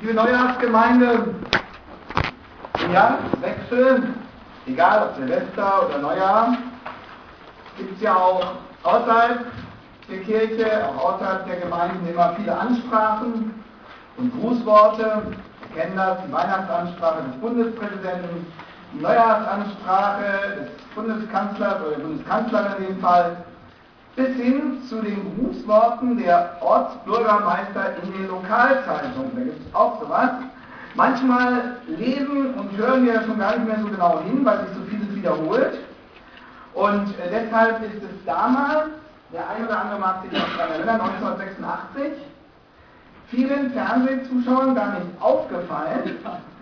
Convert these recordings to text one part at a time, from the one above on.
Liebe Neujahrsgemeinde, im Jahreswechsel, egal ob Silvester oder Neujahr, gibt es ja auch außerhalb der Kirche, auch außerhalb der Gemeinden immer viele Ansprachen und Grußworte. Sie kennen das, die Weihnachtsansprache des Bundespräsidenten, die Neujahrsansprache des Bundeskanzlers oder der Bundeskanzlerin in dem Fall, bis hin zu den Grußworten der Ortsbürgermeister in den Lokalzeitungen. Da gibt es auch sowas. Manchmal lesen und hören wir schon gar nicht mehr so genau hin, weil sich so vieles wiederholt. Und deshalb ist es damals, der eine oder andere mag sich noch daran erinnern, 1986, vielen Fernsehzuschauern gar nicht aufgefallen,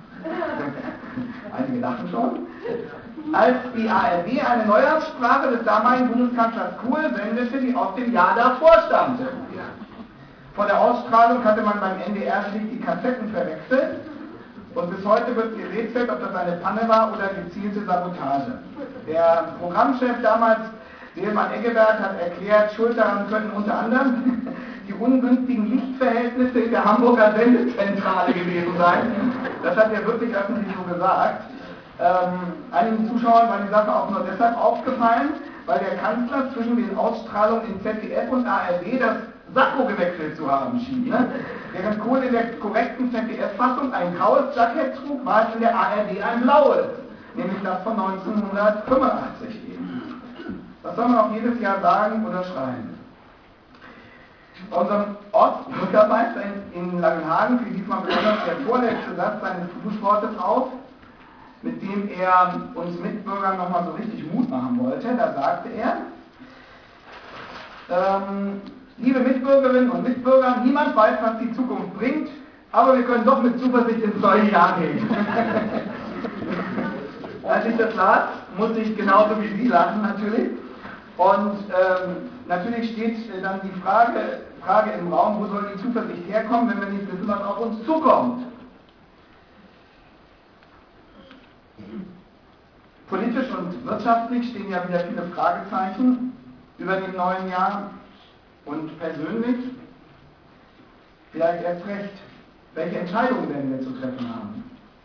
einige lachen schon, als die ARD eine Neujahrssprache des damaligen Bundeskanzlers Kohl sendete, die aus dem Jahr davor stammte. Vor der Ausstrahlung hatte man beim NDR schlicht die Kassetten verwechselt und bis heute wird gerätselt, ob das eine Panne war oder gezielte Sabotage. Der Programmchef damals, Seelmann Eggeberg, hat erklärt, schuld daran könnten unter anderem die ungünstigen Lichtverhältnisse in der Hamburger Sendezentrale gewesen sein. Das hat er wirklich öffentlich so gesagt. Einigen Zuschauern war die Sache auch nur deshalb aufgefallen, weil der Kanzler zwischen den Ausstrahlungen in ZDF und ARD das Sakko gewechselt zu haben schien. Ne? Während Kohl in der korrekten ZDF-Fassung ein graues Jackett trug, war es in der ARD ein blaues, nämlich das von 1985 eben. Das soll man auch jedes Jahr sagen oder schreiben. Unserem Ortsbürgermeister in Langenhagen fiel diesmal besonders der vorletzte Satz seines Grußwortes auf, mit dem er uns Mitbürgern nochmal so richtig Mut machen wollte. Da sagte er, liebe Mitbürgerinnen und Mitbürger, niemand weiß, was die Zukunft bringt, aber wir können doch mit Zuversicht ins neue Jahr gehen. Als ich das las, musste ich genauso wie Sie lachen natürlich. Und natürlich steht dann die Frage im Raum, wo soll die Zuversicht herkommen, wenn wir nicht wissen, was auf uns zukommt. Politisch und wirtschaftlich stehen ja wieder viele Fragezeichen über dem neuen Jahr und persönlich vielleicht erst recht. Welche Entscheidungen werden wir zu treffen haben?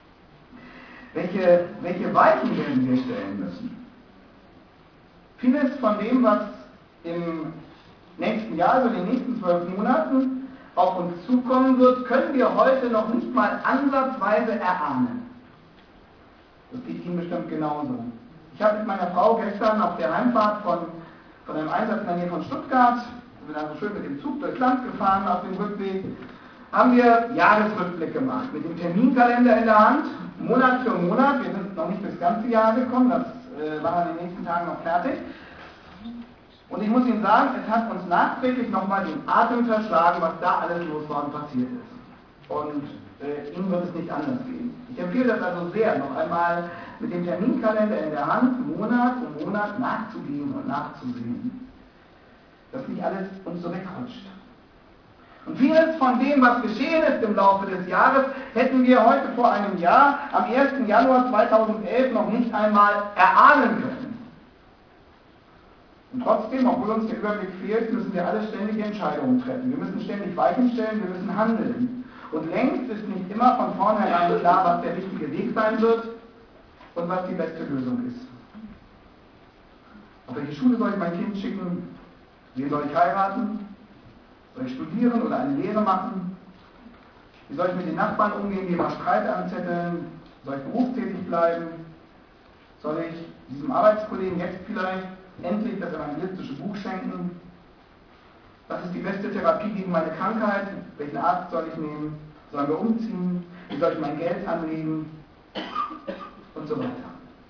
Welche Weichen werden wir stellen müssen? Vieles von dem, was im nächsten Jahr, also in den nächsten 12 Monaten auf uns zukommen wird, können wir heute noch nicht mal ansatzweise erahnen. Das geht Ihnen bestimmt genauso. Ich habe mit meiner Frau gestern auf der Heimfahrt von einem Einsatz in der Nähe von Stuttgart, wir sind dann so schön mit dem Zug durchs Land gefahren auf dem Rückweg, haben wir Jahresrückblick gemacht, mit dem Terminkalender in der Hand, Monat für Monat. Wir sind noch nicht bis ganze Jahr gekommen, das machen wir in den nächsten Tagen noch fertig. Und ich muss Ihnen sagen, es hat uns nachträglich nochmal den Atem verschlagen, was da alles los war und passiert ist. Und Ihnen wird es nicht anders gehen. Ich empfehle das also sehr, noch einmal mit dem Terminkalender in der Hand, Monat um Monat nachzugehen und nachzusehen, dass nicht alles uns so wegrutscht. Und vieles von dem, was geschehen ist im Laufe des Jahres, hätten wir heute vor einem Jahr, am 1. Januar 2011, noch nicht einmal erahnen können. Und trotzdem, obwohl uns der Überblick fehlt, müssen wir alle ständige Entscheidungen treffen. Wir müssen ständig Weichen stellen, wir müssen handeln. Und längst ist nicht immer von vornherein klar, was der richtige Weg sein wird und was die beste Lösung ist. Auf welche Schule soll ich mein Kind schicken? Wen soll ich heiraten? Soll ich studieren oder eine Lehre machen? Wie soll ich mit den Nachbarn umgehen, die immer Streit anzetteln? Soll ich berufstätig bleiben? Soll ich diesem Arbeitskollegen jetzt vielleicht endlich das evangelistische Buch schenken? Was ist die beste Therapie gegen meine Krankheit? Welchen Arzt soll ich nehmen? Sollen wir umziehen? Wie soll ich mein Geld anlegen? Und so weiter.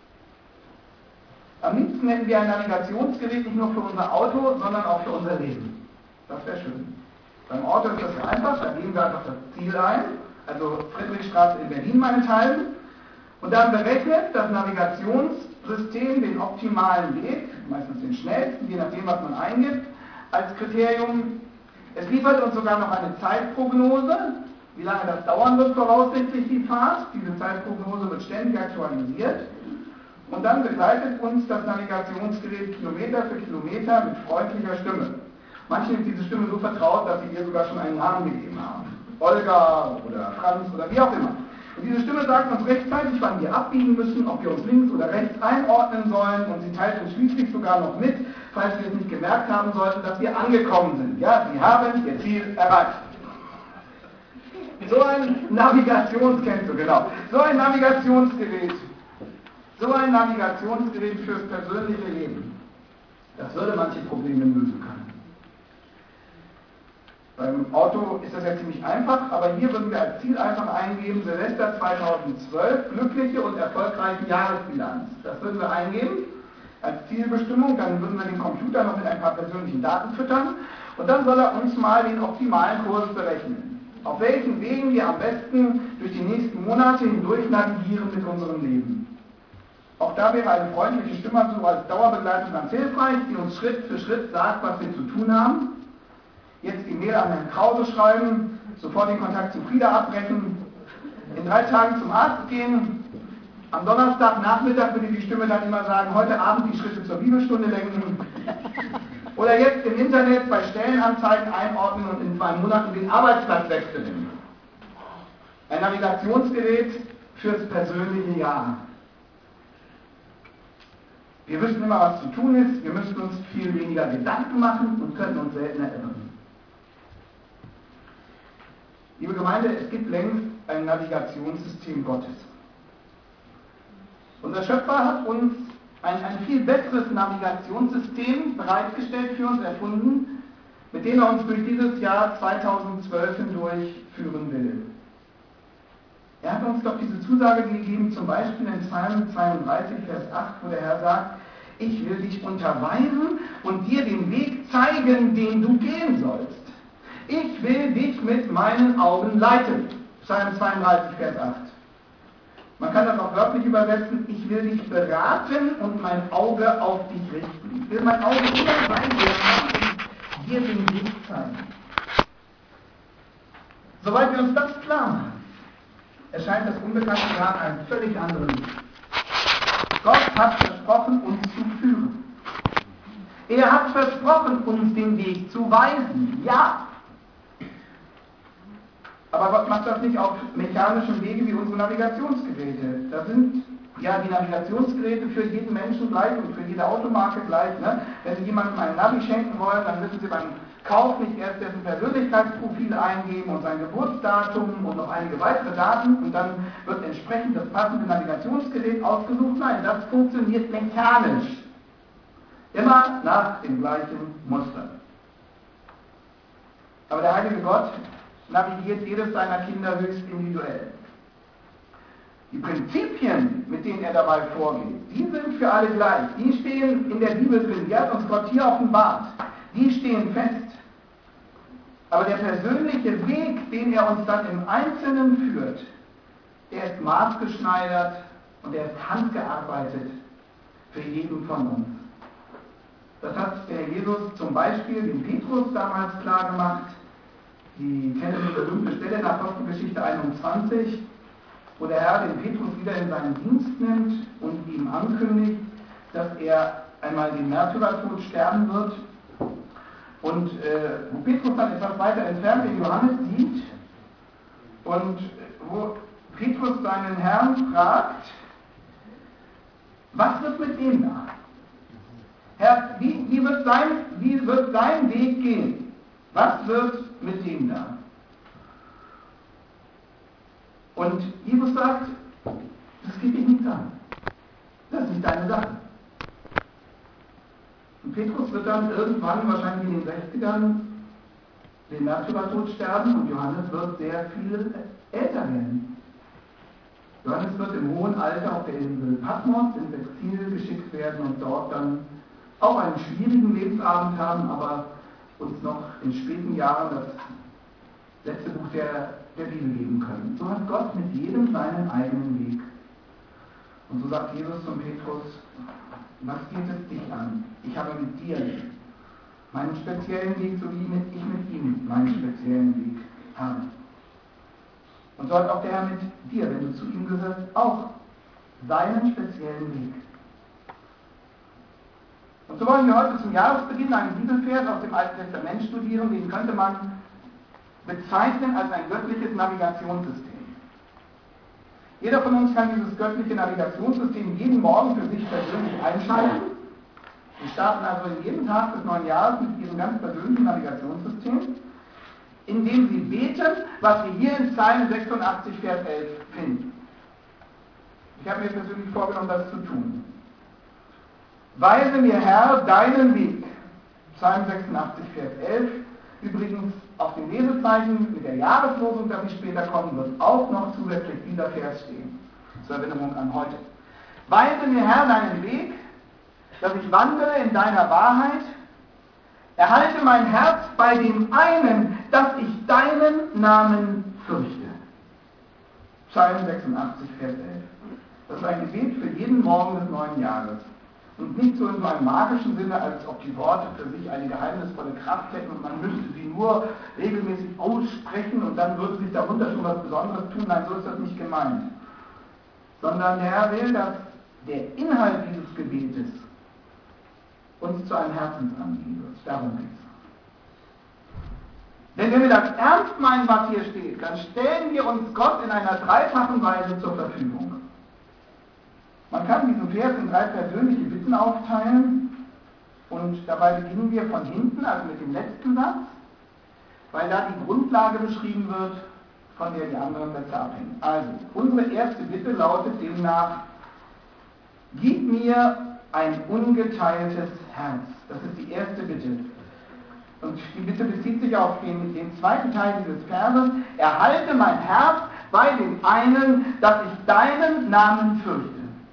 Am liebsten hätten wir ein Navigationsgerät nicht nur für unser Auto, sondern auch für unser Leben. Das wäre schön. Beim Auto ist das ja einfach, da geben wir einfach das Ziel ein, also Friedrichstraße in Berlin meinethalben, und dann berechnet das Navigationssystem den optimalen Weg, meistens den schnellsten, je nachdem, was man eingibt, als Kriterium. Es liefert uns sogar noch eine Zeitprognose, wie lange das dauern wird voraussichtlich, die Fahrt. Diese Zeitprognose wird ständig aktualisiert. Und dann begleitet uns das Navigationsgerät Kilometer für Kilometer mit freundlicher Stimme. Manchen ist diese Stimme so vertraut, dass sie ihr sogar schon einen Namen gegeben haben. Olga oder Franz oder wie auch immer. Und diese Stimme sagt uns rechtzeitig, wann wir abbiegen müssen, ob wir uns links oder rechts einordnen sollen, und sie teilt uns schließlich sogar noch mit, falls wir es nicht gemerkt haben sollten, dass wir angekommen sind. Ja, Sie haben Ihr Ziel erreicht. So ein kennst du, genau. So ein Navigationsgerät fürs persönliche Leben, das würde manche Probleme lösen können. Beim Auto ist das ja ziemlich einfach, aber hier würden wir als Ziel einfach eingeben, Silvester 2012, glückliche und erfolgreiche Jahresbilanz. Das würden wir eingeben als Zielbestimmung, dann würden wir den Computer noch mit ein paar persönlichen Daten füttern und dann soll er uns mal den optimalen Kurs berechnen. Auf welchen Wegen wir am besten durch die nächsten Monate hindurch navigieren mit unserem Leben. Auch da wäre eine freundliche Stimme so als Dauerbegleitung ganz hilfreich, die uns Schritt für Schritt sagt, was wir zu tun haben. Jetzt die Mail an Herrn Krause schreiben, sofort den Kontakt zu Frieda abbrechen, in 3 Tagen zum Arzt gehen, am Donnerstagnachmittag würde die Stimme dann immer sagen, heute Abend die Schritte zur Bibelstunde lenken, oder jetzt im Internet bei Stellenanzeigen einordnen und in 2 Monaten den Arbeitsplatz wechseln. Ein Navigationsgerät fürs persönliche Jahr. Wir wüssten immer, was zu tun ist, wir müssten uns viel weniger Gedanken machen und können uns seltener irren. Liebe Gemeinde, es gibt längst ein Navigationssystem Gottes. Unser Schöpfer hat uns ein viel besseres Navigationssystem bereitgestellt, für uns erfunden, mit dem er uns durch dieses Jahr 2012 hindurch führen will. Er hat uns doch diese Zusage gegeben, zum Beispiel in Psalm 32, Vers 8, wo der Herr sagt, ich will dich unterweisen und dir den Weg zeigen, den du gehen sollst. Ich will dich mit meinen Augen leiten. Psalm 32, Vers 8. Man kann das auch wörtlich übersetzen, ich will dich beraten und mein Auge auf dich richten. Ich will mein Auge immer bei dir haben und dir den Weg zeigen. Soweit wir uns das klar machen, erscheint das unbekannte Grad einen völlig anderen Weg. Gott hat versprochen, uns zu führen. Er hat versprochen, uns den Weg zu weisen. Ja. Aber Gott macht das nicht auf mechanischem Wege wie unsere Navigationsgeräte. Da sind ja die Navigationsgeräte für jeden Menschen gleich und für jede Automarke gleich. Ne? Wenn Sie jemandem einen Navi schenken wollen, dann müssen Sie beim Kauf nicht erst dessen Persönlichkeitsprofil eingeben und sein Geburtsdatum und noch einige weitere Daten und dann wird entsprechend das passende Navigationsgerät ausgesucht. Nein, das funktioniert mechanisch. Immer nach dem gleichen Muster. Aber der heilige Gott navigiert jedes seiner Kinder höchst individuell. Die Prinzipien, mit denen er dabei vorgeht, die sind für alle gleich. Die stehen in der Bibel drin, die hat uns Gott hier offenbart. Die stehen fest. Aber der persönliche Weg, den er uns dann im Einzelnen führt, der ist maßgeschneidert und der ist handgearbeitet für jeden von uns. Das hat der Jesus zum Beispiel dem Petrus damals klar gemacht. Sie kennen die berühmte Stelle in Apostelgeschichte 21, wo der Herr den Petrus wieder in seinen Dienst nimmt und ihm ankündigt, dass er einmal den Märtyrertod sterben wird. Und wo Petrus dann etwas weiter entfernt den Johannes sieht und wo Petrus seinen Herrn fragt, was wird mit dem da? Herr, wie wird sein Weg gehen? Was wird mit dem da? Und Jesus sagt, das geht dich nichts an. Das ist nicht deine Sache. Und Petrus wird dann irgendwann, wahrscheinlich in den 60ern, den Märtyrertod sterben und Johannes wird sehr viel älter werden. Johannes wird im hohen Alter auf der Insel Patmos ins Exil geschickt werden und dort dann auch einen schwierigen Lebensabend haben, aber uns noch in späten Jahren das letzte Buch der Bibel geben können. So hat Gott mit jedem seinen eigenen Weg. Und so sagt Jesus zum Petrus, was geht es dich an? Ich habe mit dir meinen speziellen Weg, so wie ich mit ihm meinen speziellen Weg habe. Und so hat auch der Herr mit dir, wenn du zu ihm gehörst, auch seinen speziellen Weg. Und so wollen wir heute zum Jahresbeginn einen Bibelvers aus dem Alten Testament studieren, den könnte man bezeichnen als ein göttliches Navigationssystem. Jeder von uns kann dieses göttliche Navigationssystem jeden Morgen für sich persönlich einschalten. Wir starten also in jedem Tag des neuen Jahres mit diesem ganz persönlichen Navigationssystem, indem Sie beten, was wir hier in Psalm 86, Vers 11 finden. Ich habe mir persönlich vorgenommen, das zu tun. Weise mir, Herr, deinen Weg. Psalm 86, Vers 11. Übrigens auf dem Lesezeichen mit der Jahreslosung, die später kommen wird, auch noch zusätzlich dieser Vers stehen. Zur Erinnerung an heute. Weise mir, Herr, deinen Weg, dass ich wandere in deiner Wahrheit. Erhalte mein Herz bei dem einen, dass ich deinen Namen fürchte. Psalm 86, Vers 11. Das ist ein Gebet für jeden Morgen des neuen Jahres. Und nicht so in so einem magischen Sinne, als ob die Worte für sich eine geheimnisvolle Kraft hätten und man müsste sie nur regelmäßig aussprechen und dann würde sich darunter schon was Besonderes tun. Nein, so ist das nicht gemeint. Sondern der Herr will, dass der Inhalt dieses Gebetes uns zu einem Herzensanliegen wird. Darum geht es. Denn wenn wir das ernst meinen, was hier steht, dann stellen wir uns Gott in einer dreifachen Weise zur Verfügung. Man kann diesen Vers in 3 persönliche Bitten aufteilen und dabei beginnen wir von hinten, also mit dem letzten Satz, weil da die Grundlage beschrieben wird, von der die anderen Sätze abhängen. Also, unsere erste Bitte lautet demnach: Gib mir ein ungeteiltes Herz. Das ist die erste Bitte. Und die Bitte bezieht sich auf den zweiten Teil dieses Verses: Erhalte mein Herz bei dem einen, dass ich deinen Namen fürchte.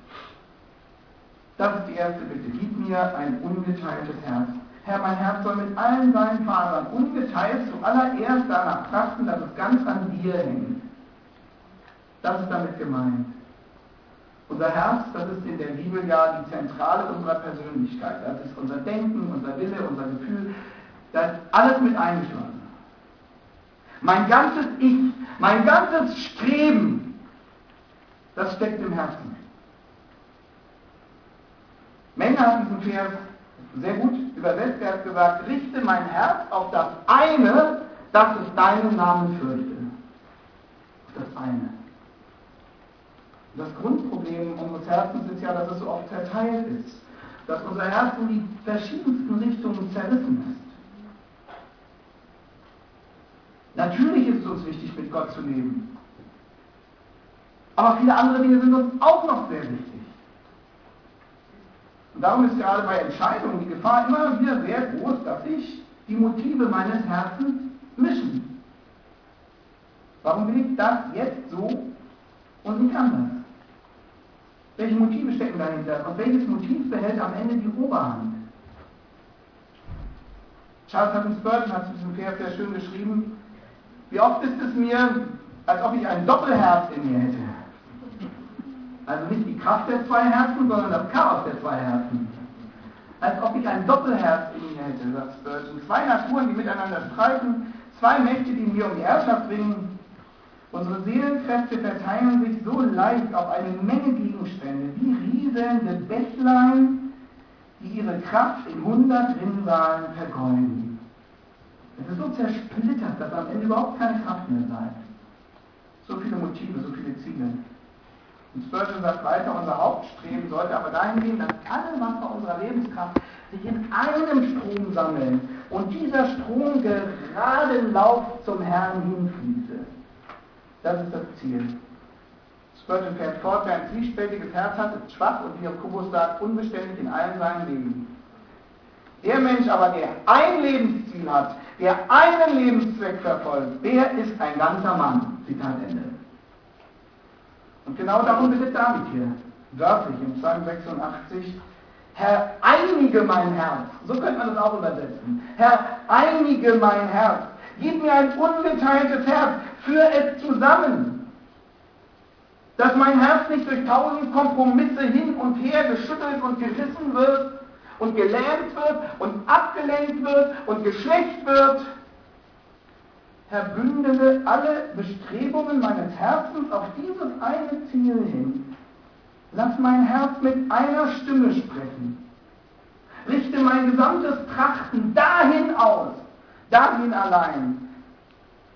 Das ist die erste Bitte. Gib mir ein ungeteiltes Herz. Herr, mein Herz soll mit allen seinen Fasern ungeteilt zuallererst danach trachten, dass es ganz an dir hängt. Das ist damit gemeint. Unser Herz, das ist in der Bibel ja die Zentrale unserer Persönlichkeit. Das ist unser Denken, unser Wille, unser Gefühl. Da ist alles mit eingeschlossen. Mein ganzes Ich, mein ganzes Streben, das steckt im Herzen. Menger hat diesen Vers sehr gut übersetzt. Er hat gesagt: Richte mein Herz auf das eine, dass es deinen Namen fürchte. Auf das eine. Das Grundproblem unseres Herzens ist ja, dass es so oft zerteilt ist. Dass unser Herz in die verschiedensten Richtungen zerrissen ist. Natürlich ist es uns wichtig, mit Gott zu leben. Aber viele andere Dinge sind uns auch noch sehr wichtig. Und darum ist gerade bei Entscheidungen die Gefahr immer wieder sehr groß, dass sich die Motive meines Herzens mischen. Warum will ich das jetzt so und nicht anders? Welche Motive stecken dahinter? Und welches Motiv behält am Ende die Oberhand? Charles Haddon Spurgeon hat zu diesem Vers sehr schön geschrieben: Wie oft ist es mir, als ob ich ein Doppelherz in mir hätte. Also nicht die Kraft der zwei Herzen, sondern das Chaos der zwei Herzen. Als ob ich ein Doppelherz in mir hätte, sagt Spurgeon. Zwei Naturen, die miteinander streiten, zwei Mächte, die mir um die Herrschaft ringen. Unsere Seelenkräfte verteilen sich so leicht auf eine Menge Gegenstände, wie rieselnde Bächlein, die ihre Kraft in 100 Rinnsalen vergeuden. Es ist so zersplittert, dass am Ende überhaupt keine Kraft mehr sei. So viele Motive, so viele Ziele. Und Spurgeon sagt weiter: Unser Hauptstreben sollte aber dahin gehen, dass alle Wasser unserer Lebenskraft sich in einem Strom sammeln und dieser Strom geraden Lauf zum Herrn hinfließe. Das ist das Ziel. Spurgeon fährt fort: Wer ein zwiespältiges Herz hat, ist schwach und, wie Jakobus sagt, unbeständig in allem seinem Leben. Der Mensch aber, der ein Lebensziel hat, der einen Lebenszweck verfolgt, der ist ein ganzer Mann. Zitat Ende. Und genau darum bittet David hier, wörtlich im Psalm 86: Herr, einige mein Herz. So könnte man das auch übersetzen. Herr, einige mein Herz. Gib mir ein ungeteiltes Herz. Führ es zusammen. Dass mein Herz nicht durch 1000 Kompromisse hin und her geschüttelt und gerissen wird und gelähmt wird und abgelenkt wird und geschwächt wird. Herr, bündele alle Bestrebungen meines Herzens auf dieses eine Ziel hin. Lass mein Herz mit einer Stimme sprechen. Richte mein gesamtes Trachten dahin aus, dahin allein,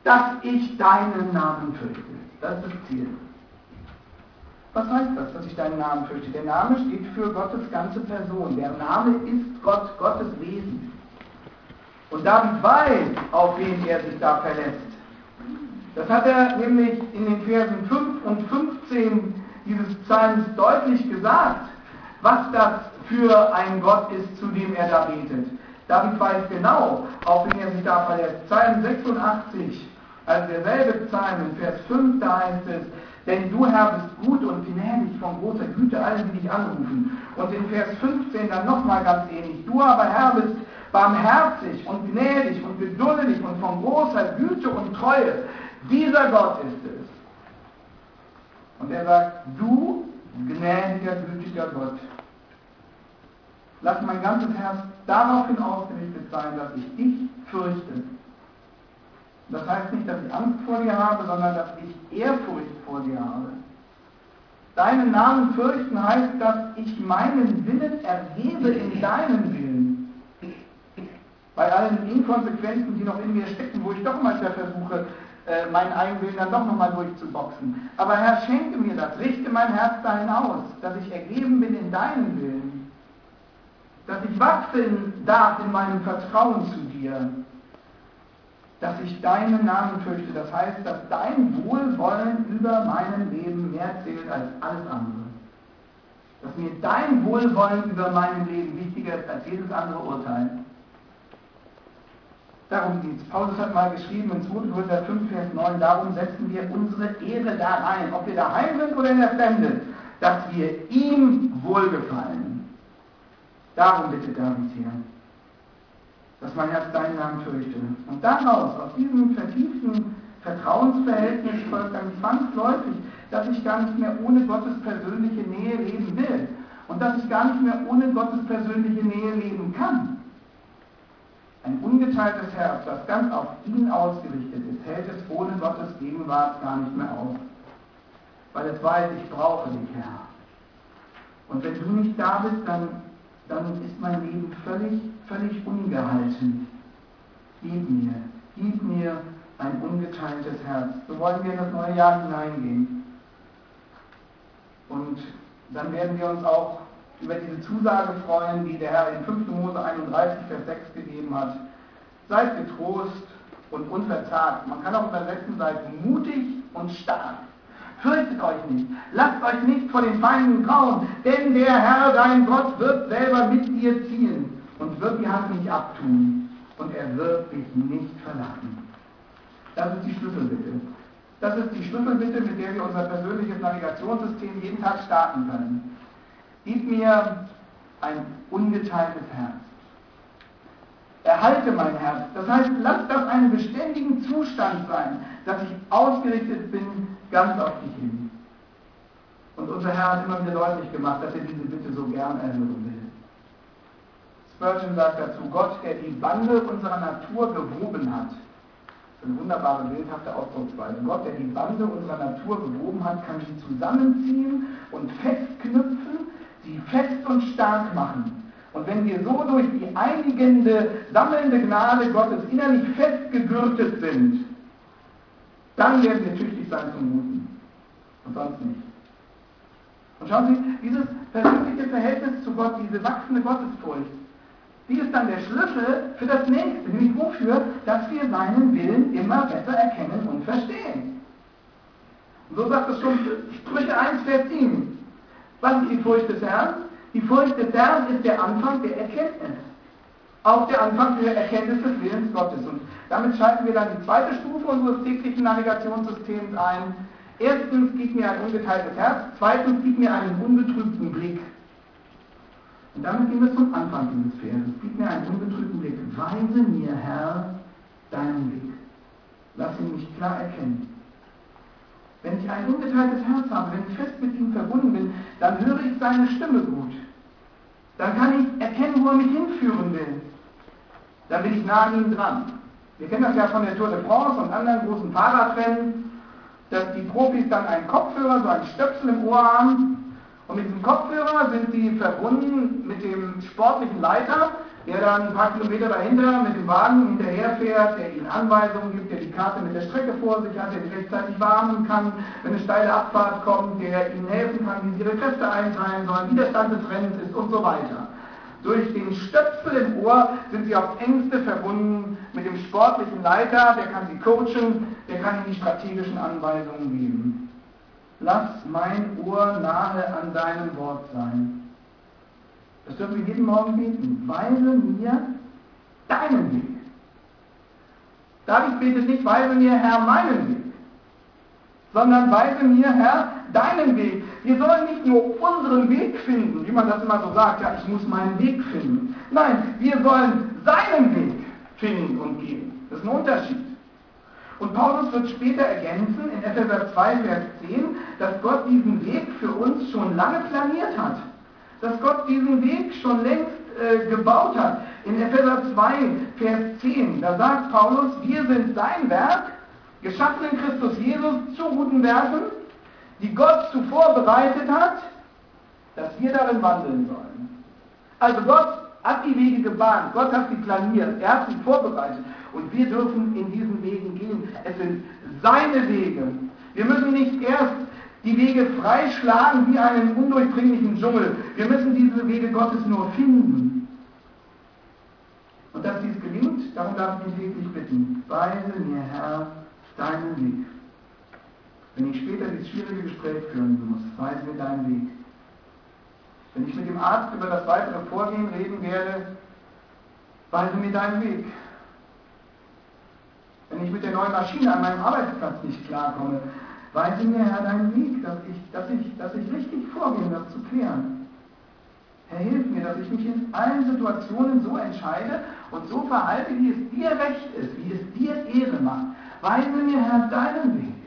dass ich deinen Namen fürchte. Das ist das Ziel. Was heißt das, dass ich deinen Namen fürchte? Der Name steht für Gottes ganze Person. Der Name ist Gott, Gottes Wesen. Und David weiß, auf wen er sich da verlässt. Das hat er nämlich in den Versen 5 und 15 dieses Psalms deutlich gesagt, was das für ein Gott ist, zu dem er da betet. David weiß genau, auf wen er sich da verlässt. Psalm 86, also derselbe Psalm, in Vers 5, da heißt es, denn du, Herr, bist gut und gnädig von großer Güte allen, die dich anrufen. Und in Vers 15 dann nochmal ganz ähnlich. Du aber, Herr, bist barmherzig und gnädig und geduldig und von großer Güte und Treue. Dieser Gott ist es. Und er sagt, du, gnädiger, gütiger Gott, lass mein ganzes Herz daraufhin ausgerichtet sein, dass ich dich fürchte. Das heißt nicht, dass ich Angst vor dir habe, sondern dass ich Ehrfurcht vor dir habe. Deinen Namen fürchten heißt, dass ich meinen Willen erhebe in deinen Willen. Bei allen Inkonsequenzen, die noch in mir stecken, wo ich doch manchmal versuche, meinen eigenen Willen dann doch nochmal durchzuboxen. Aber Herr, schenke mir das, richte mein Herz dahin aus, dass ich ergeben bin in deinen Willen. Dass ich wachsen darf in meinem Vertrauen zu dir. Dass ich deinen Namen fürchte. Das heißt, dass dein Wohlwollen über meinem Leben mehr zählt als alles andere. Dass mir dein Wohlwollen über meinem Leben wichtiger ist als jedes andere Urteil. Darum geht es. Paulus hat mal geschrieben in 2. Korinther 5, Vers 9, darum setzen wir unsere Ehre da rein, ob wir daheim sind oder in der Fremde, dass wir ihm wohlgefallen. Darum bittet David hier, dass mein Herz deinen Namen fürchte. Und daraus, aus diesem vertieften Vertrauensverhältnis folgt dann zwangsläufig, dass ich gar nicht mehr ohne Gottes persönliche Nähe leben will. Und dass ich gar nicht mehr ohne Gottes persönliche Nähe leben kann. Ein ungeteiltes Herz, das ganz auf ihn ausgerichtet ist, hält es ohne Gottes Gegenwart gar nicht mehr aus. Weil es weiß, ich brauche dich, Herr. Und wenn du nicht da bist, dann ist mein Leben völlig ungehalten. Gib mir ein ungeteiltes Herz. So wollen wir in das neue Jahr hineingehen. Und dann werden wir uns auch über diese Zusage freuen, die der Herr in 5. Mose 31, Vers 6 gegeben hat. Seid getrost und unverzagt. Man kann auch übersetzen, seid mutig und stark. Fürchtet euch nicht. Lasst euch nicht vor den Feinden grauen, denn der Herr, dein Gott, wird selber mit dir ziehen und wird die Hand nicht abtun und er wird dich nicht verlassen. Das ist die Schlüsselbitte. Das ist die Schlüsselbitte, mit der wir unser persönliches Navigationssystem jeden Tag starten können. Gib mir ein ungeteiltes Herz. Erhalte mein Herz. Das heißt, lass das einen beständigen Zustand sein, dass ich ausgerichtet bin ganz auf dich hin. Und unser Herr hat immer wieder deutlich gemacht, dass er diese Bitte so gern erhören will. Spurgeon sagt dazu, Gott, der die Bande unserer Natur gewoben hat. Das ist eine wunderbare, bildhafte Ausdrucksweise. Gott, der die Bande unserer Natur gewoben hat, kann sie zusammenziehen und festknüpfen, sie fest und stark machen. Und wenn wir so durch die einigende, sammelnde Gnade Gottes innerlich festgegürtet sind, dann werden wir tüchtig sein zum Guten. Und sonst nicht. Und schauen Sie, dieses persönliche Verhältnis zu Gott, diese wachsende Gottesfurcht, die ist dann der Schlüssel für das Nächste. Nämlich wofür? Dass wir seinen Willen immer besser erkennen und verstehen. Und so sagt es schon Sprüche 1, Vers 7. Was ist die Furcht des Herrn? Die Furcht des Herrn ist der Anfang der Erkenntnis. Auch der Anfang der Erkenntnis des Willens Gottes. Und damit schalten wir dann die zweite Stufe unseres täglichen Navigationssystems ein. Erstens, gib mir ein ungeteiltes Herz. Zweitens, gib mir einen unbetrübten Blick. Und damit gehen wir zum Anfang dieses Verses. Gib mir einen unbetrübten Blick. Weise mir, Herr, deinen Weg. Lass ihn mich klar erkennen. Wenn ich ein ungeteiltes Herz habe, wenn ich fest mit ihm verbunden bin, dann höre ich seine Stimme gut. Dann kann ich erkennen, wo er mich hinführen will. Dann bin ich nah an ihm dran. Wir kennen das ja von der Tour de France und anderen großen Fahrradrennen, dass die Profis dann einen Kopfhörer, so einen Stöpsel im Ohr haben. Und mit diesem Kopfhörer sind sie verbunden mit dem sportlichen Leiter der dann ein paar Kilometer dahinter mit dem Wagen hinterherfährt, der ihnen Anweisungen gibt, der die Karte mit der Strecke vor sich hat, der sie rechtzeitig warnen kann, wenn eine steile Abfahrt kommt, der ihnen helfen kann, wie sie ihre Kräfte einteilen sollen, wie der Stand des Rennens ist und so weiter. Durch den Stöpsel im Ohr sind sie aufs engste verbunden mit dem sportlichen Leiter, der kann sie coachen, der kann ihnen die strategischen Anweisungen geben. Lass mein Ohr nahe an deinem Wort sein. Das dürfen wir jeden Morgen beten. Weise mir deinen Weg. David betet nicht, weise mir, Herr, meinen Weg, sondern weise mir, Herr, deinen Weg. Wir sollen nicht nur unseren Weg finden, wie man das immer so sagt, ja, ich muss meinen Weg finden. Nein, wir sollen seinen Weg finden und gehen. Das ist ein Unterschied. Und Paulus wird später ergänzen, in Epheser 2, Vers 10, dass Gott diesen Weg für uns schon lange planiert hat. Dass Gott diesen Weg schon längst gebaut hat. In Epheser 2, Vers 10, da sagt Paulus, wir sind sein Werk, geschaffen in Christus Jesus zu guten Werken, die Gott zuvor bereitet hat, dass wir darin wandeln sollen. Also Gott hat die Wege gebahnt, Gott hat sie planiert, er hat sie vorbereitet und wir dürfen in diesen Wegen gehen. Es sind seine Wege. Wir müssen nicht erst die Wege freischlagen wie einen undurchdringlichen Dschungel. Wir müssen diese Wege Gottes nur finden. Und dass dies gelingt, darum darf ich ihn täglich bitten. Weise mir, Herr, deinen Weg. Wenn ich später dieses schwierige Gespräch führen muss, weise mir deinen Weg. Wenn ich mit dem Arzt über das weitere Vorgehen reden werde, weise mir deinen Weg. Wenn ich mit der neuen Maschine an meinem Arbeitsplatz nicht klarkomme, weise mir, Herr, deinen Weg, dass ich richtig vorgehe, um das zu klären. Herr, hilf mir, dass ich mich in allen Situationen so entscheide und so verhalte, wie es dir recht ist, wie es dir Ehre macht. Weise mir, Herr, deinen Weg.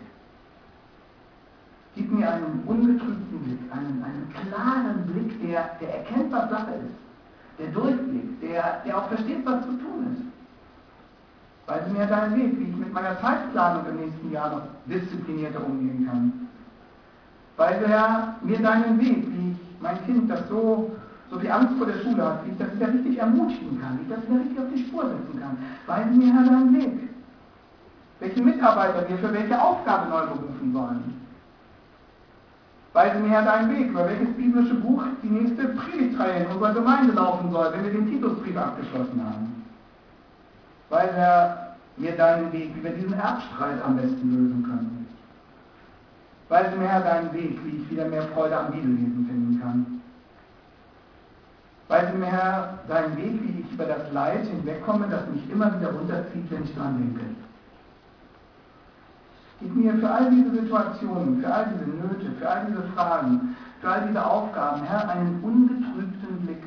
Gib mir einen ungetrübten Blick, einen klaren Blick, der erkennt, was Sache ist, der durchblickt, der auch versteht, was zu tun ist. Weise mir deinen Weg, wie ich mit meiner Zeitplanung im nächsten Jahr noch disziplinierter umgehen kann. Weise, Herr, mir deinen Weg, wie ich mein Kind, das so viel Angst vor der Schule hat, wie ich das wieder richtig ermutigen kann, wie ich das wieder richtig auf die Spur setzen kann. Weise mir, Herr, deinen Weg. Welche Mitarbeiter wir für welche Aufgabe neu berufen sollen. Weise mir, Herr, deinen Weg, über welches biblische Buch die nächste Predigtreihe in unserer Gemeinde laufen soll, wenn wir den Titusbrief abgeschlossen haben. Weise, Herr, mir deinen Weg, wie wir diesen Erbstreit am besten lösen können. Weise mir, Herr, deinen Weg, wie ich wieder mehr Freude am Bibellesen finden kann. Weise mir, Herr, deinen Weg, wie ich über das Leid hinwegkomme, das mich immer wieder runterzieht, wenn ich dran denke. Gib mir für all diese Situationen, für all diese Nöte, für all diese Fragen, für all diese Aufgaben, Herr, einen ungetrübten Blick.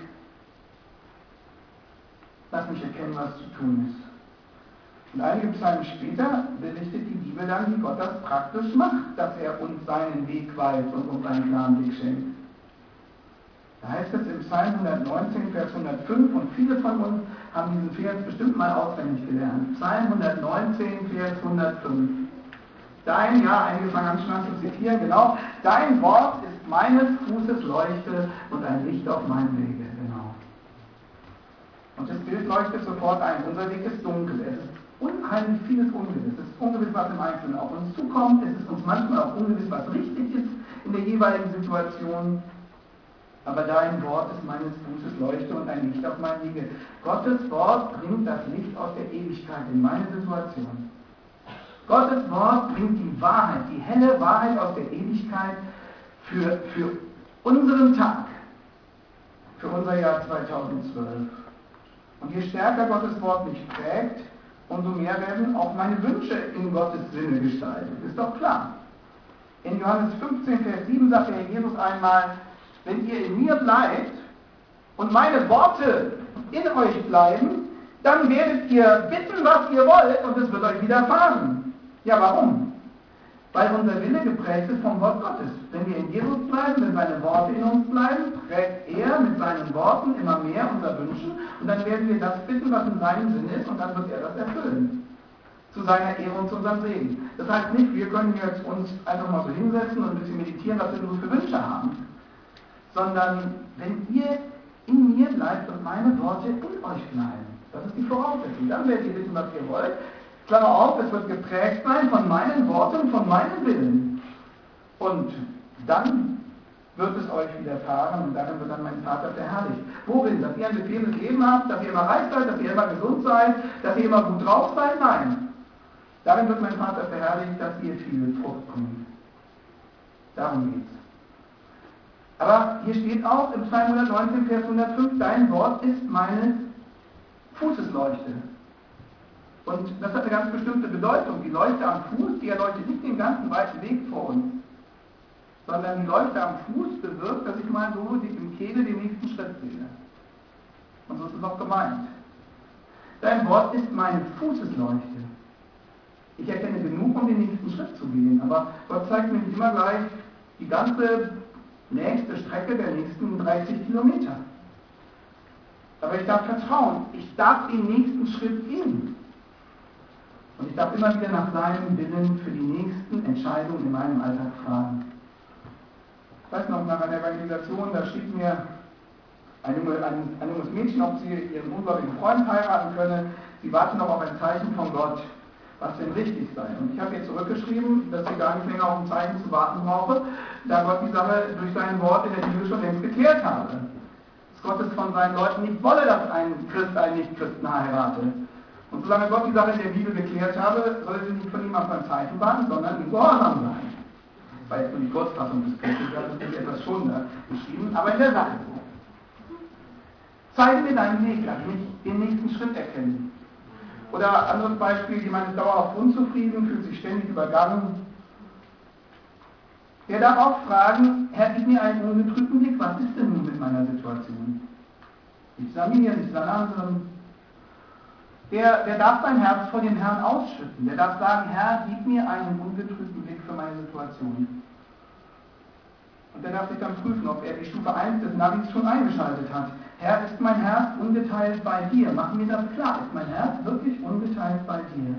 Lass mich erkennen, was zu tun ist. Und einige Psalmen später berichtet die Bibel dann, wie Gott das praktisch macht, dass er uns seinen Weg weist und uns einen klaren Weg schenkt. Da heißt es im Psalm 119, Vers 105, und viele von uns haben diesen Vers bestimmt mal auswendig gelernt. Psalm 119, Vers 105. Dein, ja, einige fangen an schon an zu zitieren, genau, dein Wort ist meines Fußes Leuchte und ein Licht auf meinem Wege, genau. Und das Bild leuchtet sofort ein. Unser Weg ist dunkel, es ist unheimlich vieles ungewiss. Es ist ungewiss, was im Einzelnen auf uns zukommt, es ist uns manchmal auch ungewiss, was richtig ist in der jeweiligen Situation. Aber dein Wort ist meines Fußes Leuchte und ein Licht auf meinem Wege. Gottes Wort bringt das Licht aus der Ewigkeit in meine Situation. Gottes Wort bringt die Wahrheit, die helle Wahrheit aus der Ewigkeit für unseren Tag, für unser Jahr 2012. Und je stärker Gottes Wort mich prägt, umso mehr werden auch meine Wünsche in Gottes Sinne gestaltet. Ist doch klar. In Johannes 15, Vers 7 sagt der Herr Jesus einmal, wenn ihr in mir bleibt und meine Worte in euch bleiben, dann werdet ihr bitten, was ihr wollt, und es wird euch widerfahren. Ja, warum? Weil unser Wille geprägt ist vom Wort Gottes. Wenn wir in Jesus bleiben, wenn seine Worte in uns bleiben, prägt er mit seinen Worten immer mehr unser Wünschen, und dann werden wir das bitten, was in seinem Sinn ist, und dann wird er das erfüllen. Zu seiner Ehre und zu unserem Segen. Das heißt nicht, wir können jetzt uns einfach mal so hinsetzen und ein bisschen meditieren, was wir so für Wünsche haben. Sondern wenn ihr in mir bleibt und meine Worte in euch bleiben. Das ist die Voraussetzung. Dann werdet ihr wissen, was ihr wollt. Klammer auf, es wird geprägt sein von meinen Worten, von meinem Willen. Und dann wird es euch widerfahren und darin wird dann mein Vater verherrlicht. Worin? Dass ihr ein bequemes Leben habt, dass ihr immer reich seid, dass ihr immer gesund seid, dass ihr immer gut drauf seid? Nein. Darin wird mein Vater verherrlicht, dass ihr viel Frucht bringt. Darum geht's. Aber hier steht auch im Psalm 119, Vers 105, dein Wort ist meines Fußesleuchte. Und das hat eine ganz bestimmte Bedeutung. Die Leuchte am Fuß, die erleuchtet nicht den ganzen weiten Weg vor uns, sondern die Leuchte am Fuß bewirkt, dass ich mal so im Kehle den nächsten Schritt sehe. Und so ist es auch gemeint. Dein Wort ist meine Fußesleuchte. Ich erkenne genug, um den nächsten Schritt zu gehen, aber Gott zeigt mir nicht immer gleich die ganze nächste Strecke der nächsten 30 Kilometer. Aber ich darf vertrauen, ich darf den nächsten Schritt gehen. Und ich darf immer wieder nach seinem Willen für die nächsten Entscheidungen in meinem Alltag fragen. Ich weiß noch, nach einer Evangelisation, da schrieb mir ein junges Mädchen, ob sie ihren ungläubigen Freund heiraten könne. Sie warten noch auf ein Zeichen von Gott, was denn richtig sei. Und ich habe ihr zurückgeschrieben, dass sie gar nicht länger auf ein Zeichen zu warten brauche, da Gott die Sache durch sein Wort in der Bibel schon längst geklärt habe. Dass Gott es von seinen Leuten nicht wolle, dass ein Christ einen Nicht-Christen heirate. Und solange Gott die Sache in der Bibel geklärt habe, soll sie nicht von ihm auf ein Zeichen warten, sondern im Gehorsam sein. Das war jetzt nur die Kurzfassung des Textes, das ist etwas schonender beschrieben, aber in der Sache so. Zeige mir deinen Weg, lass mich den nächsten Schritt erkennen. Oder anderes Beispiel, jemand ist dauerhaft unzufrieden, fühlt sich ständig übergangen. Der darf auch fragen, Herr, gib mir einen ungetrübten Blick, was ist denn nun mit meiner Situation? Nicht an mir, nicht an anderen. Der darf sein Herz vor dem Herrn ausschütten. Der darf sagen, Herr, gib mir einen ungetrübten Blick für meine Situation. Und der darf sich dann prüfen, ob er die Stufe 1 des Navis schon eingeschaltet hat. Herr, ist mein Herz ungeteilt bei dir? Mach mir das klar. Ist mein Herz wirklich ungeteilt bei dir?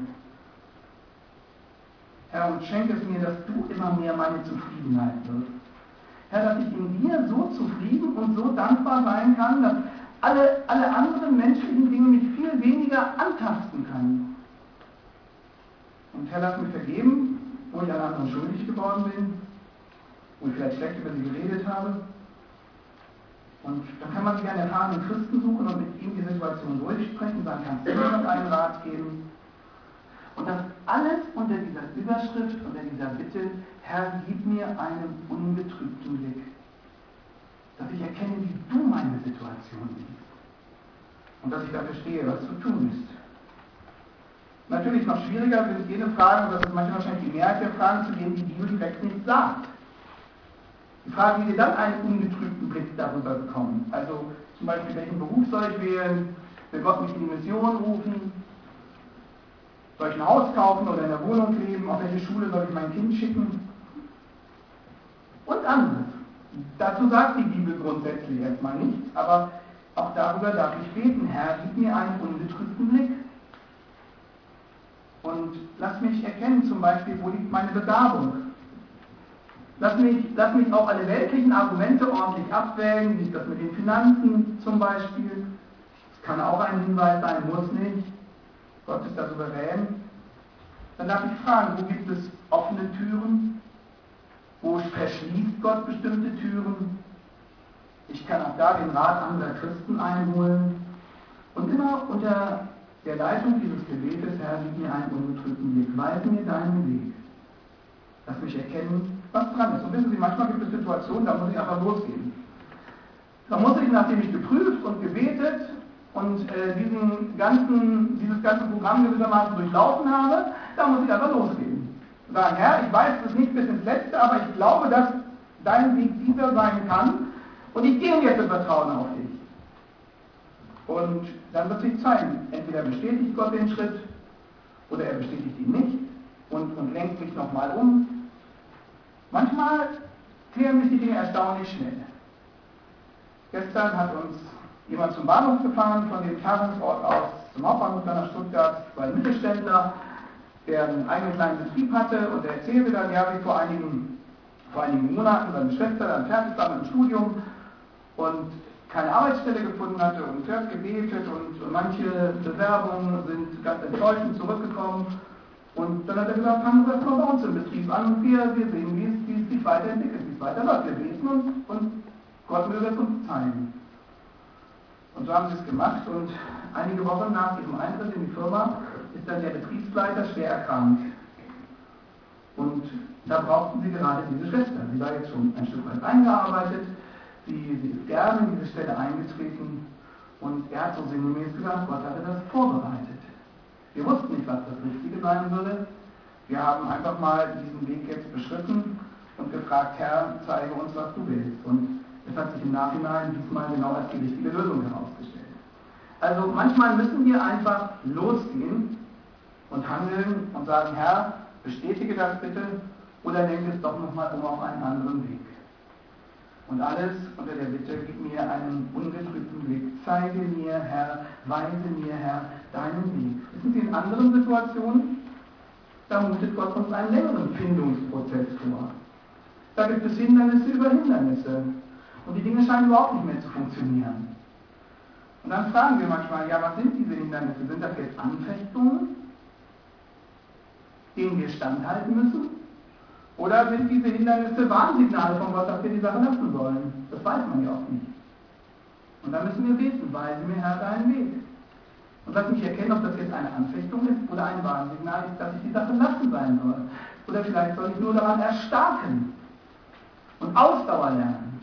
Herr, und schenke es mir, dass du immer mehr meine Zufriedenheit wirst. Herr, dass ich in dir so zufrieden und so dankbar sein kann, dass alle anderen menschlichen Dinge mich viel weniger antasten kann. Und Herr, lass mir vergeben, wo ich an anderen schuldig geworden bin, wo ich vielleicht schlecht über sie geredet habe. Und dann kann man sich einen erfahrenen Christen suchen und mit ihm die Situation durchsprechen, dann kannst du mir noch einen Rat geben. Und das alles unter dieser Überschrift, unter dieser Bitte, Herr, gib mir einen ungetrübten Blick. Dass ich erkenne, wie du meine Situation siehst. Und dass ich dafür stehe, was zu tun ist. Natürlich noch schwieriger sind jene Fragen, und das ist manchmal wahrscheinlich die Mehrheit der Fragen, zu denen die Bibel direkt nichts sagt. Die Frage, wie wir dann einen ungetrübten Blick darüber bekommen. Also zum Beispiel, welchen Beruf soll ich wählen? Will Gott mich in die Mission rufen? Soll ich ein Haus kaufen oder in der Wohnung leben? Auf welche Schule soll ich mein Kind schicken? Und anderes. Dazu sagt die Bibel grundsätzlich erstmal nichts, aber auch darüber darf ich beten. Herr, gib mir einen ungetrübten Blick. Und lass mich erkennen, zum Beispiel, wo liegt meine Begabung. Lass mich auch alle weltlichen Argumente ordentlich abwägen, wie ist das mit den Finanzen zum Beispiel. Das kann auch ein Hinweis sein, muss nicht. Gott ist da souverän. Dann darf ich fragen, wo gibt es offene Türen? Wo verschließt Gott bestimmte Türen? Ich kann auch da den Rat anderer Christen einholen. Und immer unter der Leitung dieses Gebetes, Herr, gib mir einen ungetrübten Blick. Weise mir deinen Weg. Lass mich erkennen, was dran ist. Und wissen Sie, manchmal gibt es Situationen, da muss ich einfach losgehen. Da muss ich, nachdem ich geprüft und gebetet und dieses ganze Programm gewissermaßen durchlaufen habe, da muss ich einfach losgehen. Sagen, Herr, ich weiß es nicht bis ins Letzte, aber ich glaube, dass dein Weg dieser sein kann und ich gehe jetzt im Vertrauen auf dich. Und dann wird sich zeigen, entweder bestätigt Gott den Schritt oder er bestätigt ihn nicht und lenkt mich nochmal um. Manchmal klären sich die Dinge erstaunlich schnell. Gestern hat uns jemand zum Bahnhof gefahren, von dem Tagungsort aus zum Hauptbahnhof nach Stuttgart, war ein Mittelständler, der einen eigenen kleinen Betrieb hatte und er erzählte dann, ja, wie vor einigen Monaten seine Schwester dann fertig war mit dem Studium und keine Arbeitsstelle gefunden hatte und zuerst gebetet und manche Bewerbungen sind ganz enttäuschend zurückgekommen. Und dann hat er gesagt, fangen wir erstmal bei uns im Betrieb an und wir sehen, wie es sich weiterentwickelt, wie es weiterläuft. Wir beten und Gott will es uns zeigen. Und so haben sie es gemacht und einige Wochen nach ihrem Eintritt in die Firma ist dann der Betriebsleiter schwer erkrankt. Und da brauchten sie gerade diese Schwester. Sie war jetzt schon ein Stück weit eingearbeitet, sie ist gerne in diese Stelle eingetreten und er hat so sinngemäß gesagt, Gott hatte das vorbereitet. Wir wussten nicht, was das Richtige sein würde. Wir haben einfach mal diesen Weg jetzt beschritten und gefragt, Herr, zeige uns, was du willst. Und es hat sich im Nachhinein diesmal genau als die richtige Lösung herausgestellt. Also manchmal müssen wir einfach losgehen und handeln und sagen, Herr, bestätige das bitte oder lenke es doch nochmal auf einen anderen Weg. Und alles unter der Bitte, gib mir einen ungetrübten Blick. Zeige mir, Herr, weise mir, Herr, deinen Weg. Wissen Sie, in anderen Situationen, da mutet Gott uns einen längeren Findungsprozess vor. Da gibt es Hindernisse über Hindernisse. Und die Dinge scheinen überhaupt nicht mehr zu funktionieren. Und dann fragen wir manchmal, ja, was sind diese Hindernisse? Sind das jetzt Anfechtungen, denen wir standhalten müssen? Oder sind diese Hindernisse Warnsignale von Gott, dass wir die Sache lassen sollen? Das weiß man ja auch nicht. Und dann müssen wir beten, weise mir, Herr, deinen Weg. Und lass mich erkennen, ob das jetzt eine Anfechtung ist oder ein Warnsignal ist, dass ich die Sache lassen sein soll. Oder vielleicht soll ich nur daran erstarken und Ausdauer lernen.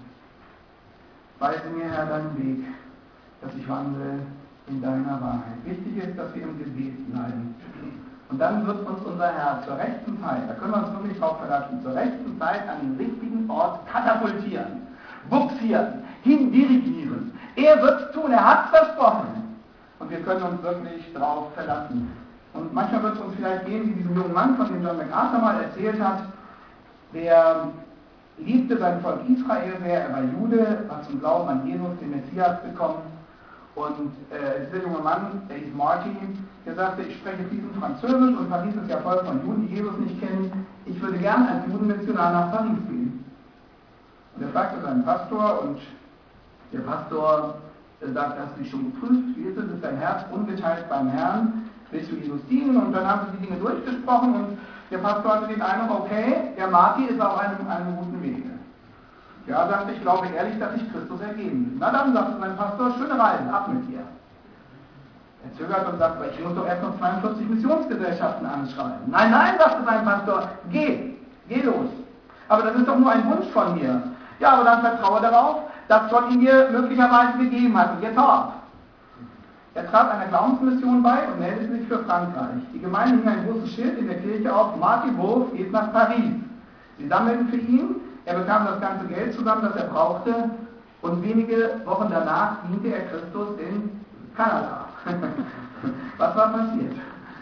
Weise mir, Herr, deinen Weg, dass ich wandle in deiner Wahrheit. Wichtig ist, dass wir im Gebet bleiben. Und dann wird uns unser Herr zur rechten Zeit, da können wir uns wirklich drauf verlassen, zur rechten Zeit an den richtigen Ort katapultieren, buxieren, hindirigieren. Er wird es tun, er hat es versprochen. Und wir können uns wirklich drauf verlassen. Und manchmal wird es uns vielleicht gehen, wie diesem jungen Mann, von dem John MacArthur mal erzählt hat, der liebte sein Volk Israel sehr, er war Jude, hat zum Glauben an Jesus, den Messias, bekommen. Und dieser junge Mann, der hieß Marty, der sagte, ich spreche fließend Französisch und Paris ist ja voll von Juden, die Jesus nicht kennen. Ich würde gern als Judenmissionar nach Paris gehen. Und er fragte seinen Pastor und der Pastor sagt, hast du dich schon geprüft? Wie ist es? Ist dein Herz ungeteilt beim Herrn? Willst du Jesus dienen? Und dann haben sie die Dinge durchgesprochen und der Pastor hatte den Eindruck, okay, der Marty ist auf einem guten Wege. Ja, sagte, ich glaube ehrlich, dass ich Christus ergeben will. Na dann, sagte mein Pastor, schöne Reise, ab mit dir. Er zögert und sagt, aber ich muss doch erst noch 42 Missionsgesellschaften anschreiben. Nein, nein, sagte sein Pastor, geh los. Aber das ist doch nur ein Wunsch von mir. Ja, aber dann vertraue darauf, dass Gott ihn dir möglicherweise gegeben hat. Und jetzt hau ab. Er trat einer Glaubensmission bei und meldete sich für Frankreich. Die Gemeinde hing ein großes Schild in der Kirche auf, Marty Wolf geht nach Paris. Sie sammelten für ihn, er bekam das ganze Geld zusammen, das er brauchte, und wenige Wochen danach diente er Christus in Kanada. Was war passiert?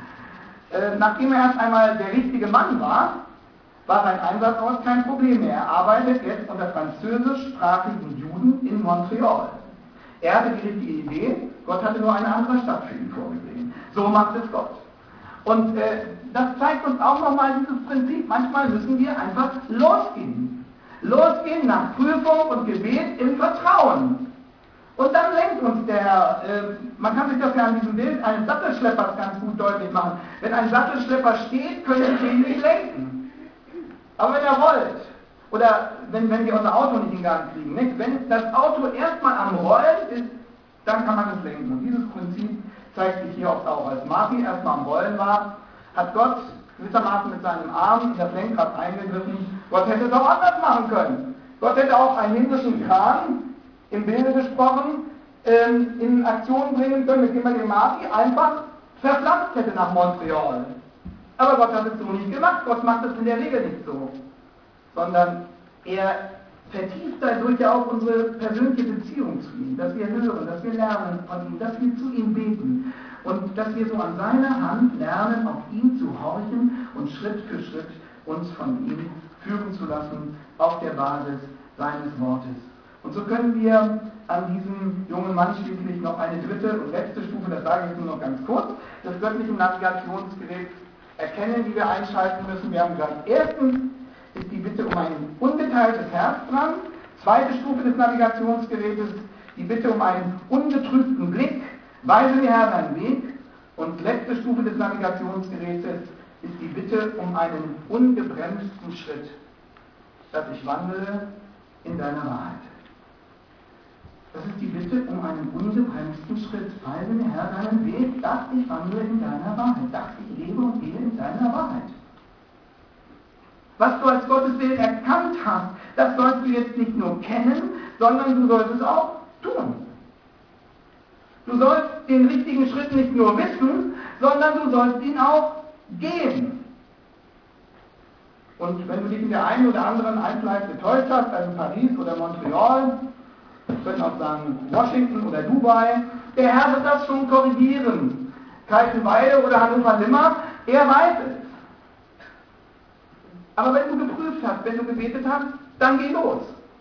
Nachdem er erst einmal der richtige Mann war sein Einsatzort kein Problem mehr. Er arbeitet jetzt unter französischsprachigen Juden in Montreal. Er hatte die richtige Idee, Gott hatte nur eine andere Stadt für ihn vorgesehen. So macht es Gott. Und das zeigt uns auch nochmal dieses Prinzip. Manchmal müssen wir einfach losgehen. Losgehen nach Prüfung und Gebet im Vertrauen. Und dann lenkt uns der Herr. Man kann sich das ja an diesem Bild eines Sattelschleppers ganz gut deutlich machen. Wenn ein Sattelschlepper steht, können wir ihn nicht lenken. Aber wenn er rollt, oder wenn wir unser Auto nicht in Gang kriegen, nicht? Wenn das Auto erstmal am Rollen ist, dann kann man es lenken. Und dieses Prinzip zeigt sich hier auch. Als Martin erstmal am Rollen war, hat Gott gewissermaßen mit seinem Arm in das Lenkrad eingegriffen. Gott hätte es auch anders machen können. Gott hätte auch einen himmlischen Kran, im Bilde gesprochen, in Aktion bringen können, mit dem er den Martin einfach verpflanzt hätte nach Montreal. Aber Gott hat es so nicht gemacht. Gott macht es in der Regel nicht so. Sondern er vertieft dadurch ja auch unsere persönliche Beziehung zu ihm. Dass wir hören, dass wir lernen von ihm, dass wir zu ihm beten. Und dass wir so an seiner Hand lernen, auf ihn zu horchen und Schritt für Schritt uns von ihm führen zu lassen, auf der Basis seines Wortes. Und so können wir an diesem jungen Mann schließlich noch eine dritte und letzte Stufe, das sage ich nur noch ganz kurz, des göttlichen Navigationsgeräts erkennen, die wir einschalten müssen. Wir haben gesagt, erstens ist die Bitte um ein ungeteiltes Herz dran. Zweite Stufe des Navigationsgerätes die Bitte um einen ungetrübten Blick, weise mir Herr deinen Weg. Und letzte Stufe des Navigationsgerätes ist die Bitte um einen ungebremsten Schritt, dass ich wandle in deiner Wahrheit. Das ist die Bitte um einen ungebremsten Schritt. Weise mir Herr deinen Weg, dass ich wandle in deiner Wahrheit, dass ich lebe und gehe in deiner Wahrheit. Was du als Gottes Willen erkannt hast, das sollst du jetzt nicht nur kennen, sondern du sollst es auch tun. Du sollst den richtigen Schritt nicht nur wissen, sondern du sollst ihn auch gehen. Und wenn du dich in der einen oder anderen Einzelheit getäuscht hast, also Paris oder Montreal, wir können auch sagen Washington oder Dubai, der Herr wird das schon korrigieren. Kaltenweide oder Hannover-Limmer, er weiß es. Aber wenn du geprüft hast, wenn du gebetet hast, dann geh los.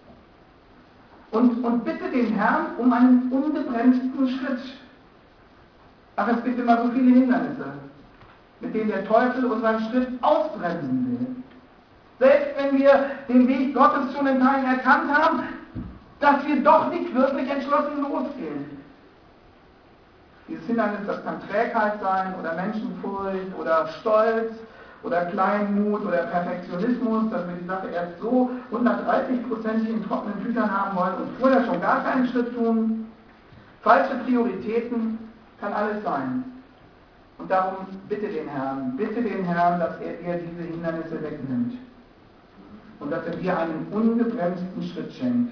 Und bitte den Herrn um einen ungebremsten Schritt. Ach, es gibt immer so viele Hindernisse, mit denen der Teufel unseren Schritt ausbremsen will. Selbst wenn wir den Weg Gottes schon in Teilen erkannt haben, dass wir doch nicht wirklich entschlossen losgehen. Dieses Hindernis, das kann Trägheit sein oder Menschenfurcht oder Stolz oder Kleinmut oder Perfektionismus, dass wir die Sache erst so 130% in trockenen Tüchern haben wollen und vorher schon gar keinen Schritt tun. Falsche Prioritäten, kann alles sein. Und darum bitte den Herrn, dass er dir diese Hindernisse wegnimmt und dass er dir einen ungebremsten Schritt schenkt.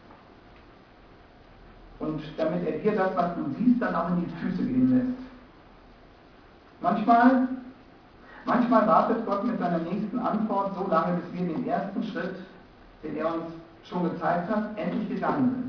Und damit er dir das, was du siehst, dann auch in die Füße gehen lässt. Manchmal wartet Gott mit seiner nächsten Antwort so lange, bis wir den ersten Schritt, den er uns schon gezeigt hat, endlich gegangen sind.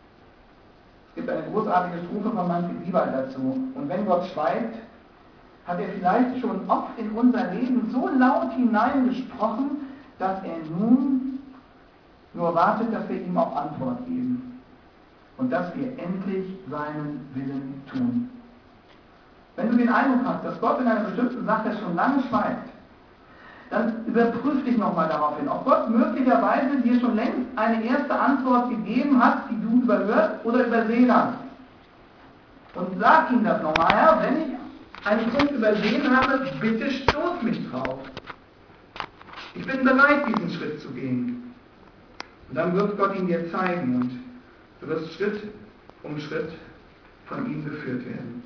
Es gibt eine großartige Strophe von Manfred Siebald dazu. Und wenn Gott schweigt, hat er vielleicht schon oft in unser Leben so laut hineingesprochen, dass er nun nur wartet, dass wir ihm auch Antwort geben. Und dass wir endlich seinen Willen tun. Wenn du den Eindruck hast, dass Gott in einer bestimmten Sache schon lange schweigt, dann überprüf dich nochmal daraufhin, ob Gott möglicherweise dir schon längst eine erste Antwort gegeben hat, die du überhört oder übersehen hast. Und sag ihm das nochmal, Herr, wenn ich einen Punkt übersehen habe, bitte stoß mich drauf. Ich bin bereit, diesen Schritt zu gehen. Und dann wird Gott ihn dir zeigen und du wirst Schritt um Schritt von ihm geführt werden.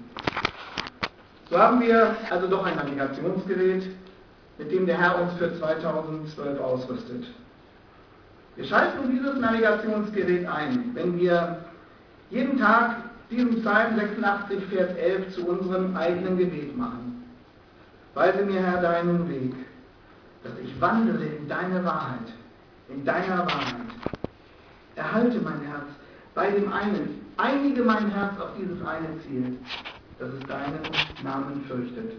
So haben wir also doch ein Navigationsgerät, mit dem der Herr uns für 2012 ausrüstet. Wir schalten dieses Navigationsgerät ein, wenn wir jeden Tag diesen Psalm 86, Vers 11 zu unserem eigenen Gebet machen. Weise mir, Herr, deinen Weg, dass ich wandle in deine Wahrheit, in deiner Wahrheit. Erhalte mein Herz bei dem einen, einige mein Herz auf dieses eine Ziel, dass es deinen Namen fürchtet.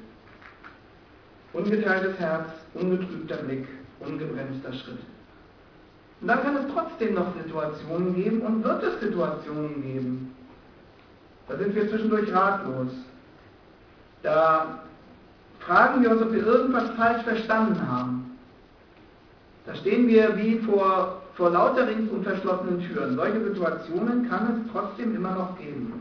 Ungeteiltes Herz, ungetrübter Blick, ungebremster Schritt. Und dann kann es trotzdem noch Situationen geben und wird es Situationen geben. Da sind wir zwischendurch ratlos. Da fragen wir uns, ob wir irgendwas falsch verstanden haben. Da stehen wir wie vor lauter ringsum verschlossenen Türen. Solche Situationen kann es trotzdem immer noch geben.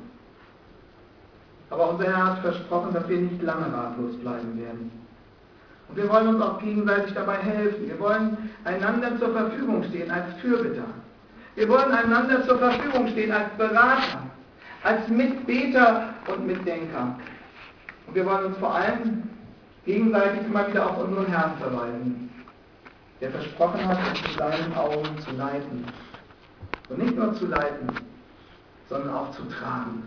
Aber unser Herr hat versprochen, dass wir nicht lange ratlos bleiben werden. Und wir wollen uns auch gegenseitig dabei helfen. Wir wollen einander zur Verfügung stehen als Fürbitter. Wir wollen einander zur Verfügung stehen als Berater, als Mitbeter und Mitdenker. Und wir wollen uns vor allem gegenseitig immer wieder auf unseren Herrn verweisen, der versprochen hat, uns zu seinen Augen zu leiten. Und nicht nur zu leiten, sondern auch zu tragen.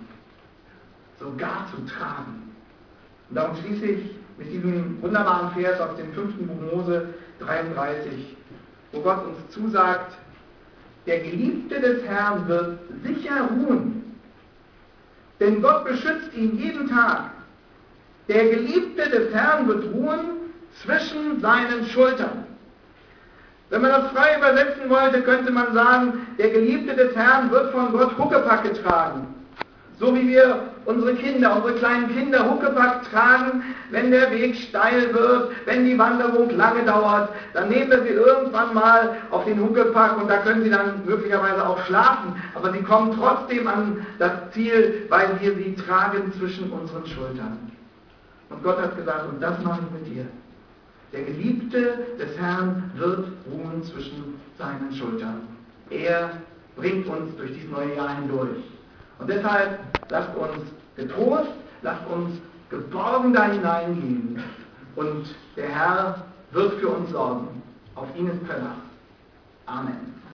Sogar zu tragen. Und darum schließe ich mit diesem wunderbaren Vers aus dem 5. Buch Mose 33, wo Gott uns zusagt, der Geliebte des Herrn wird sicher ruhen, denn Gott beschützt ihn jeden Tag. Der Geliebte des Herrn wird ruhen zwischen seinen Schultern. Wenn man das frei übersetzen wollte, könnte man sagen, der Geliebte des Herrn wird von Gott Huckepack getragen. So wie wir unsere kleinen Kinder Huckepack tragen, wenn der Weg steil wird, wenn die Wanderung lange dauert, dann nehmen wir sie irgendwann mal auf den Huckepack und da können sie dann möglicherweise auch schlafen, aber sie kommen trotzdem an das Ziel, weil wir sie tragen zwischen unseren Schultern. Und Gott hat gesagt, und das mache ich mit dir. Der Geliebte des Herrn wird ruhen zwischen seinen Schultern. Er bringt uns durch dieses neue Jahr hindurch. Und deshalb lasst uns getrost, lasst uns geborgen da hineingehen. Und der Herr wird für uns sorgen. Auf ihn ist Verlass. Amen.